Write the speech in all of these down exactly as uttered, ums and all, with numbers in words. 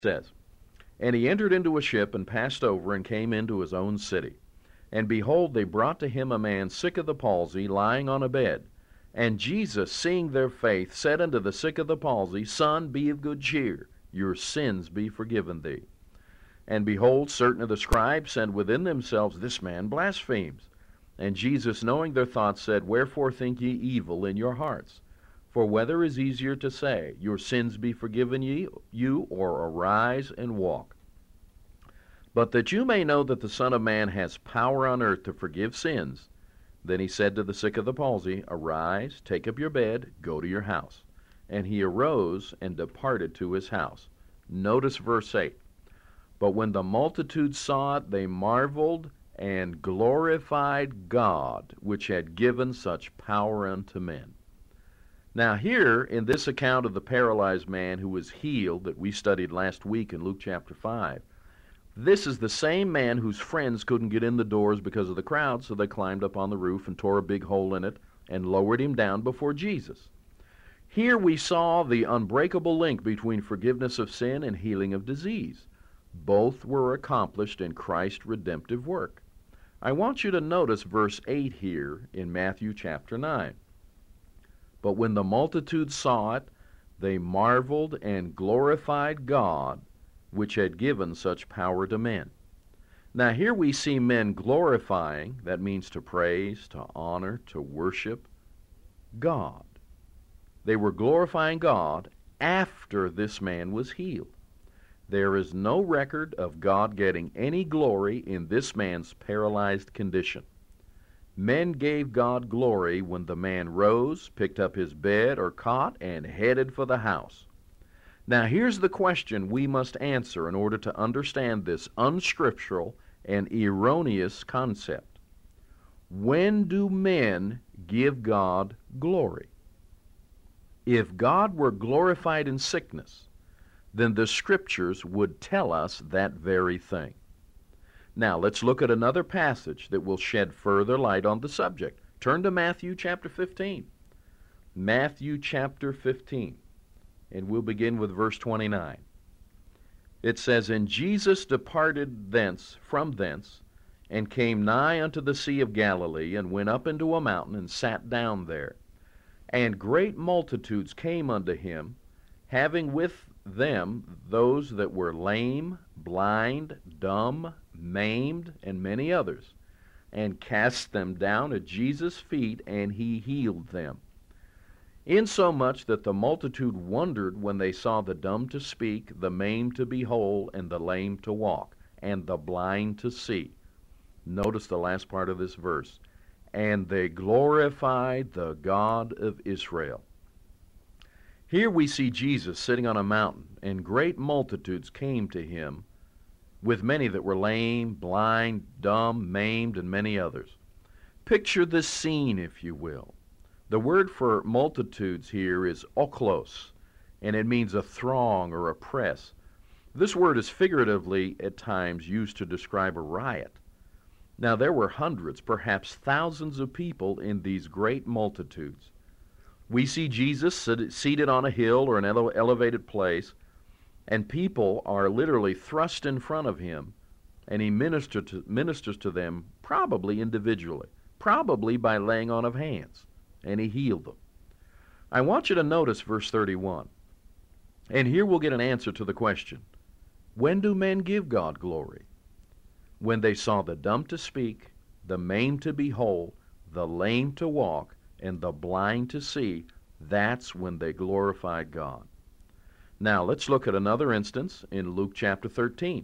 says, And he entered into a ship and passed over and came into his own city. And behold, they brought to him a man sick of the palsy, lying on a bed. And Jesus, seeing their faith, said unto the sick of the palsy, Son, be of good cheer, your sins be forgiven thee. And behold, certain of the scribes said within themselves, This man blasphemes. And Jesus, knowing their thoughts, said, Wherefore think ye evil in your hearts? For whether is easier to say, Your sins be forgiven ye, you, or arise and walk? But that you may know that the Son of Man has power on earth to forgive sins, then he said to the sick of the palsy, Arise, take up your bed, go to your house. And he arose and departed to his house. Notice verse eight. But when the multitude saw it, they marveled and glorified God, which had given such power unto men. Now here, in this account of the paralyzed man who was healed that we studied last week in Luke chapter five, this is the same man whose friends couldn't get in the doors because of the crowd, so they climbed up on the roof and tore a big hole in it and lowered him down before Jesus. Here we saw the unbreakable link between forgiveness of sin and healing of disease. Both were accomplished in Christ's redemptive work. I want you to notice verse eight here in Matthew chapter nine. But when the multitude saw it, they marveled and glorified God, which had given such power to men. Now here we see men glorifying, that means to praise, to honor, to worship God. They were glorifying God after this man was healed. There is no record of God getting any glory in this man's paralyzed condition. Men gave God glory when the man rose, picked up his bed or cot, and headed for the house. Now here's the question we must answer in order to understand this unscriptural and erroneous concept. When do men give God glory? If God were glorified in sickness, then the Scriptures would tell us that very thing. Now, let's look at another passage that will shed further light on the subject. Turn to Matthew chapter fifteen. Matthew chapter fifteen, and we'll begin with verse twenty-nine. It says, And Jesus departed thence, from thence, and came nigh unto the Sea of Galilee, and went up into a mountain, and sat down there. And great multitudes came unto him, having with them those that were lame, blind, dumb, maimed, and many others, and cast them down at Jesus' feet, and he healed them. Insomuch that the multitude wondered when they saw the dumb to speak, the maimed to be whole, and the lame to walk, and the blind to see. Notice the last part of this verse. And they glorified the God of Israel. Here we see Jesus sitting on a mountain, and great multitudes came to him, with many that were lame, blind, dumb, maimed, and many others. Picture this scene, if you will. The word for multitudes here is oklos, and it means a throng or a press. This word is figuratively at times used to describe a riot. Now there were hundreds, perhaps thousands of people in these great multitudes. We see Jesus seated on a hill or an ele- elevated place, and people are literally thrust in front of him, and he minister to, ministers to them probably individually, probably by laying on of hands, and he healed them. I want you to notice verse thirty-one, and here we'll get an answer to the question, when do men give God glory? When they saw the dumb to speak, the maimed to be whole, the lame to walk, and the blind to see, that's when they glorified God. Now, let's look at another instance in Luke chapter thirteen.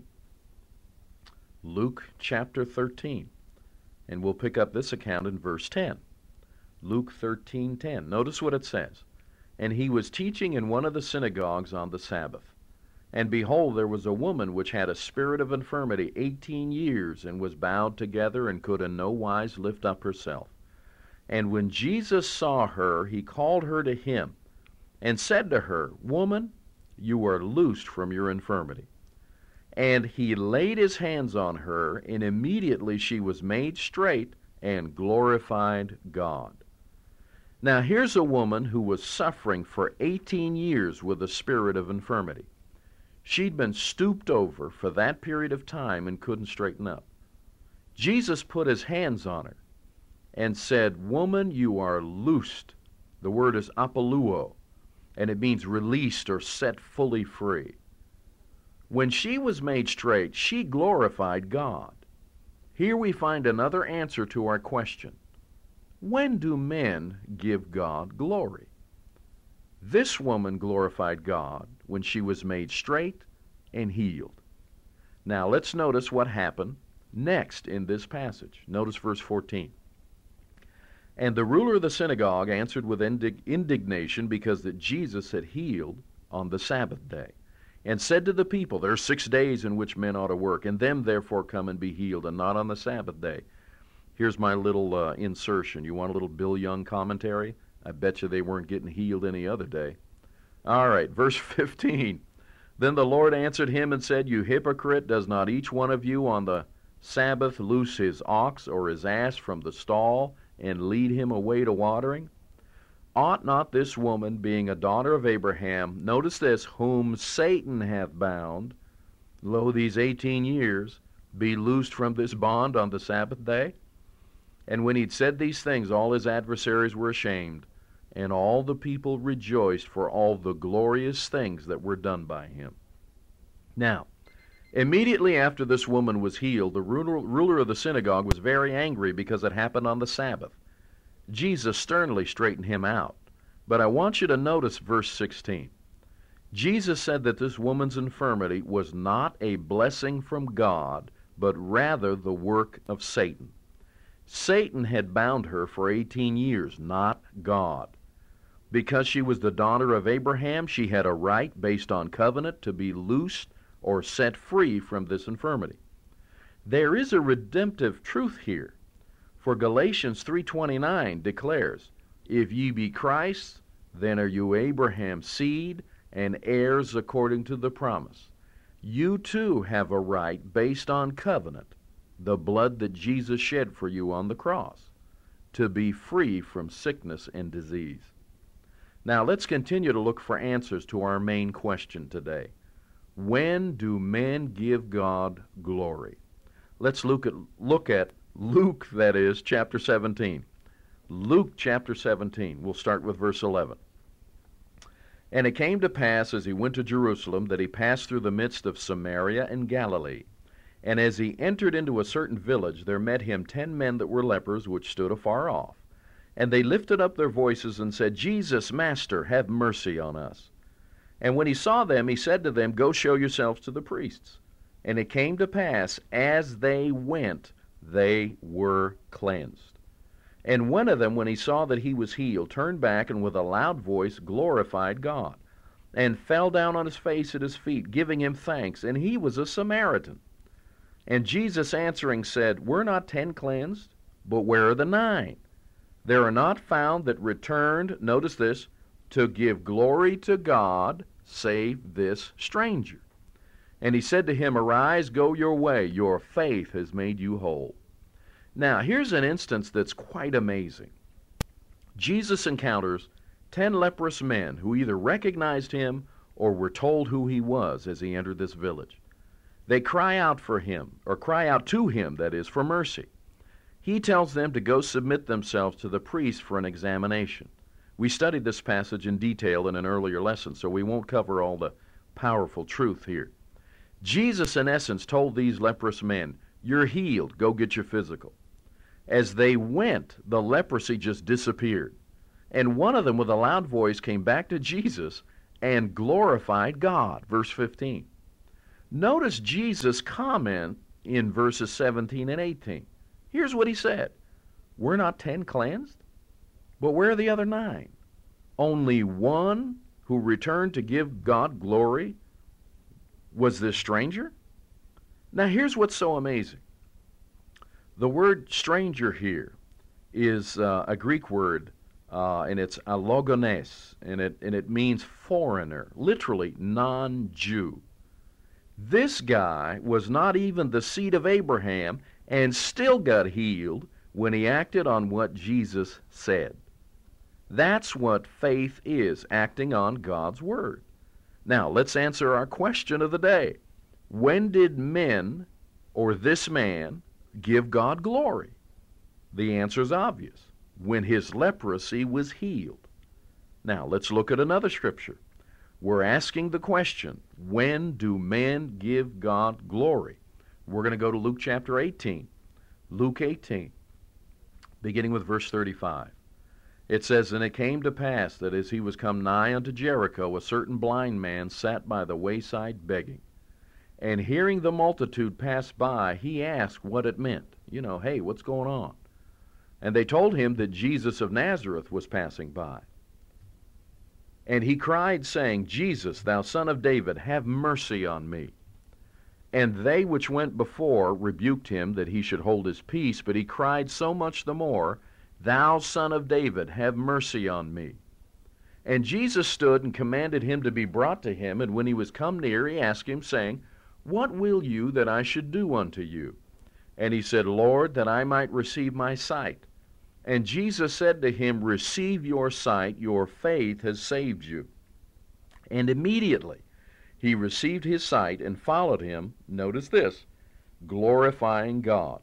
Luke chapter thirteen. And we'll pick up this account in verse ten. Luke thirteen ten. Notice what it says. And he was teaching in one of the synagogues on the Sabbath. And behold, there was a woman which had a spirit of infirmity eighteen years, and was bowed together, and could in no wise lift up herself. And when Jesus saw her, he called her to him, and said to her, Woman, you are loosed from your infirmity. And he laid his hands on her, and immediately she was made straight, and glorified God. Now here's a woman who was suffering for eighteen years with a spirit of infirmity. She'd been stooped over for that period of time and couldn't straighten up. Jesus put his hands on her and said, "Woman, you are loosed." The word is apoluo, and it means released or set fully free. When she was made straight, she glorified God. Here we find another answer to our question. When do men give God glory? This woman glorified God when she was made straight and healed. Now let's notice what happened next in this passage. Notice verse fourteen. And the ruler of the synagogue answered with indig- indignation because that Jesus had healed on the Sabbath day, and said to the people, "There are six days in which men ought to work, and them therefore come and be healed, and not on the Sabbath day." Here's my little uh, insertion. You want a little Bill Young commentary? I bet you they weren't getting healed any other day. All right, verse fifteen. Then the Lord answered him and said, "You hypocrite, does not each one of you on the Sabbath loose his ox or his ass from the stall and lead him away to watering? Ought not this woman, being a daughter of Abraham, notice this, whom Satan hath bound, lo, these eighteen years, be loosed from this bond on the Sabbath day?" And when he'd said these things, all his adversaries were ashamed, and all the people rejoiced for all the glorious things that were done by him. Now, immediately after this woman was healed, the ruler of the synagogue was very angry because it happened on the Sabbath. Jesus sternly straightened him out. But I want you to notice verse sixteen. Jesus said that this woman's infirmity was not a blessing from God, but rather the work of Satan. Satan had bound her for eighteen years, not God. Because she was the daughter of Abraham, she had a right, based on covenant, to be loosed or set free from this infirmity. There is a redemptive truth here, for Galatians three twenty-nine declares, "If ye be Christ's, then are you Abraham's seed and heirs according to the promise." You too have a right based on covenant, the blood that Jesus shed for you on the cross, to be free from sickness and disease. Now let's continue to look for answers to our main question today. When do men give God glory? Let's look at, look at Luke, that is, chapter seventeen. Luke chapter seventeen. We'll start with verse eleven. And it came to pass, as he went to Jerusalem, that he passed through the midst of Samaria and Galilee. And as he entered into a certain village, there met him ten men that were lepers, which stood afar off. And they lifted up their voices and said, "Jesus, Master, have mercy on us." And when he saw them, he said to them, "Go show yourselves to the priests." And it came to pass, as they went, they were cleansed. And one of them, when he saw that he was healed, turned back, and with a loud voice glorified God, and fell down on his face at his feet, giving him thanks. And he was a Samaritan. And Jesus answering said, "Were not ten cleansed? But where are the nine? There are not found that returned," notice this, "to give glory to God, save this stranger." And he said to him, "Arise, go your way, your faith has made you whole." Now, here's an instance that's quite amazing. Jesus encounters ten leprous men who either recognized him or were told who he was as he entered this village. They cry out for him, or cry out to him, that is, for mercy. He tells them to go submit themselves to the priest for an examination. We studied this passage in detail in an earlier lesson, so we won't cover all the powerful truth here. Jesus, in essence, told these leprous men, "You're healed, go get your physical." As they went, the leprosy just disappeared. And one of them, with a loud voice, came back to Jesus and glorified God. Verse fifteen. Notice Jesus' comment in verses seventeen and eighteen. Here's what he said. "Were not ten cleansed? But where are the other nine? Only one who returned to give God glory was this stranger?" Now here's what's so amazing. The word stranger here is uh, a Greek word, uh, and it's allogones, and it, and it means foreigner, literally non-Jew. This guy was not even the seed of Abraham and still got healed when he acted on what Jesus said. That's what faith is, acting on God's word. Now, let's answer our question of the day. When did men, or this man, give God glory? The answer is obvious. When his leprosy was healed. Now, let's look at another scripture. We're asking the question, when do men give God glory? We're going to go to Luke chapter eighteen. Luke eighteen, beginning with verse thirty-five. It says, And it came to pass that as he was come nigh unto Jericho, a certain blind man sat by the wayside begging. And hearing the multitude pass by, he asked what it meant. You know, hey, what's going on? And they told him that Jesus of Nazareth was passing by. And he cried, saying, Jesus, thou son of David, have mercy on me. And they which went before rebuked him that he should hold his peace, but he cried so much the more, Thou son of David, have mercy on me. And Jesus stood and commanded him to be brought to him, and when he was come near, he asked him, saying, What will you that I should do unto you? And he said, Lord, that I might receive my sight. And Jesus said to him, Receive your sight, your faith has saved you. And immediately he received his sight and followed him, notice this, glorifying God.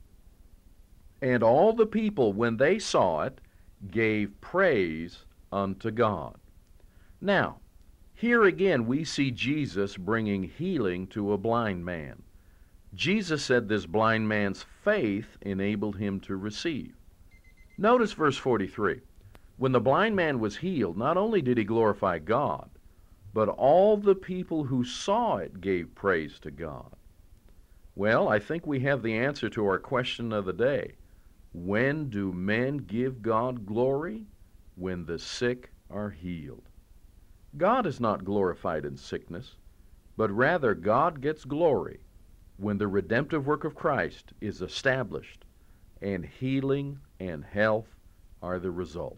And all the people, when they saw it, gave praise unto God. Now, here again we see Jesus bringing healing to a blind man. Jesus said this blind man's faith enabled him to receive. Notice verse forty-three. When the blind man was healed, not only did he glorify God, but all the people who saw it gave praise to God. Well, I think we have the answer to our question of the day. When do men give God glory? When the sick are healed. God is not glorified in sickness, but rather God gets glory when the redemptive work of Christ is established and healing and health are the result.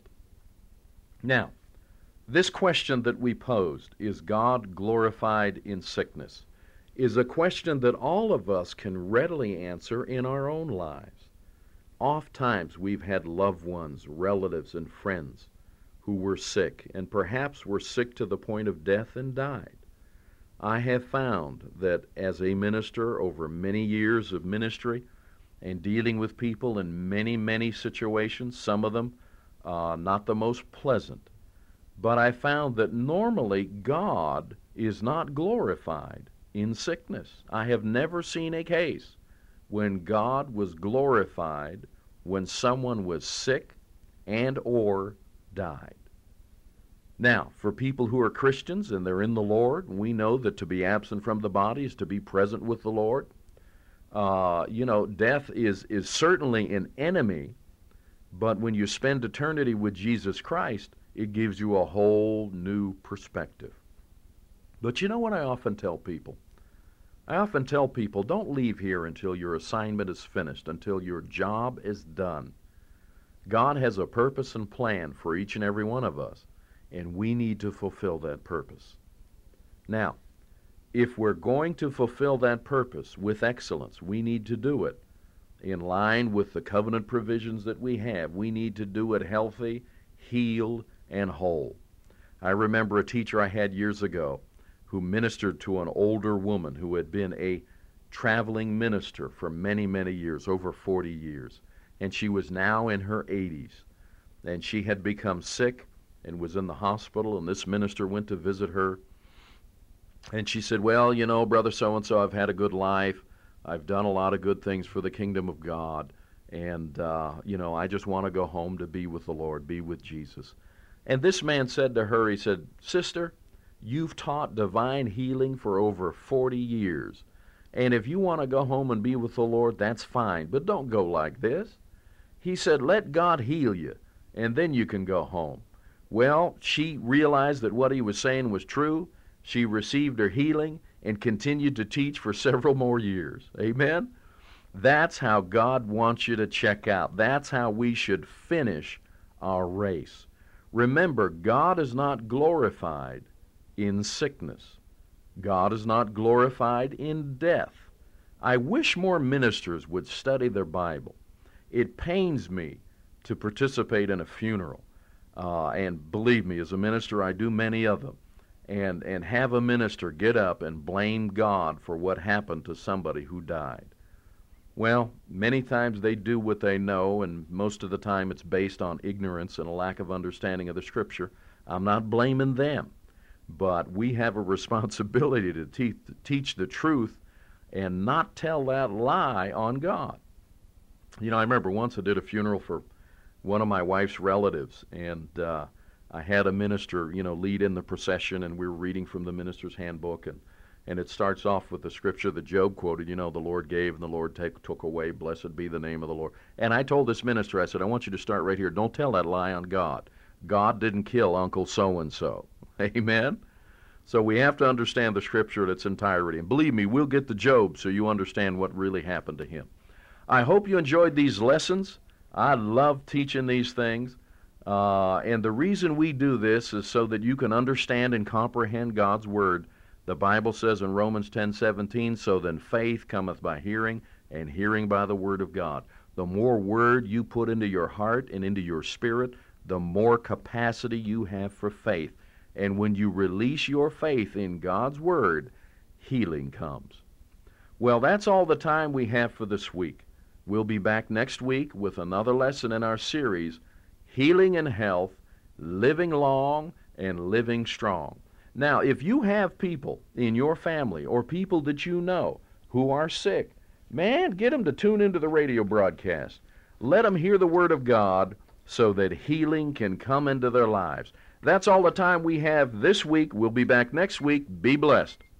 Now, this question that we posed, is God glorified in sickness, is a question that all of us can readily answer in our own lives. Oftentimes we've had loved ones, relatives, and friends who were sick, and perhaps were sick to the point of death and died. I have found that as a minister over many years of ministry and dealing with people in many, many situations, some of them uh, not the most pleasant, but I found that normally God is not glorified in sickness. I have never seen a case when God was glorified when someone was sick and or died. Now, for people who are Christians and they're in the Lord, we know that to be absent from the body is to be present with the Lord. Uh, you know, death is, is certainly an enemy, but when you spend eternity with Jesus Christ, it gives you a whole new perspective. But you know what I often tell people? I often tell people, don't leave here until your assignment is finished, until your job is done. God has a purpose and plan for each and every one of us, and we need to fulfill that purpose. Now, if we're going to fulfill that purpose with excellence, we need to do it in line with the covenant provisions that we have. We need to do it healthy, healed, and whole. I remember a teacher I had years ago who ministered to an older woman who had been a traveling minister for many, many years, over forty years. And she was now in her eighties. And she had become sick and was in the hospital, and this minister went to visit her. And she said, well, you know, Brother so-and-so, I've had a good life. I've done a lot of good things for the kingdom of God. And, uh, you know, I just want to go home to be with the Lord, be with Jesus. And this man said to her, he said, Sister, you've taught divine healing for over forty years. And if you want to go home and be with the Lord, that's fine. But don't go like this. He said, let God heal you, and then you can go home. Well, she realized that what he was saying was true. She received her healing and continued to teach for several more years. Amen? That's how God wants you to check out. That's how we should finish our race. Remember, God is not glorified in sickness. God is not glorified in death. I wish more ministers would study their Bible. It pains me to participate in a funeral. Uh, and believe me, as a minister, I do many of them. and, and have a minister get up and blame God for what happened to somebody who died. Well, many times they do what they know, and most of the time it's based on ignorance and a lack of understanding of the Scripture. I'm not blaming them, but we have a responsibility to te- teach the truth and not tell that lie on God. You know, I remember once I did a funeral for one of my wife's relatives, and uh, I had a minister, you know, lead in the procession, and we were reading from the minister's handbook, and, and it starts off with the scripture that Job quoted, you know, the Lord gave and the Lord take, took away, blessed be the name of the Lord. And I told this minister, I said, I want you to start right here. Don't tell that lie on God. God didn't kill Uncle so-and-so. Amen? So we have to understand the scripture in its entirety. And believe me, we'll get to Job so you understand what really happened to him. I hope you enjoyed these lessons. I love teaching these things. Uh, and the reason we do this is so that you can understand and comprehend God's Word. The Bible says in Romans ten seventeen, so then faith cometh by hearing, and hearing by the Word of God. The more Word you put into your heart and into your spirit, the more capacity you have for faith. And when you release your faith in God's Word, healing comes. Well, that's all the time we have for this week. We'll be back next week with another lesson in our series, Healing and Health, Living Long and Living Strong. Now, if you have people in your family or people that you know who are sick, man, get them to tune into the radio broadcast. Let them hear the Word of God so that healing can come into their lives. That's all the time we have this week. We'll be back next week. Be blessed.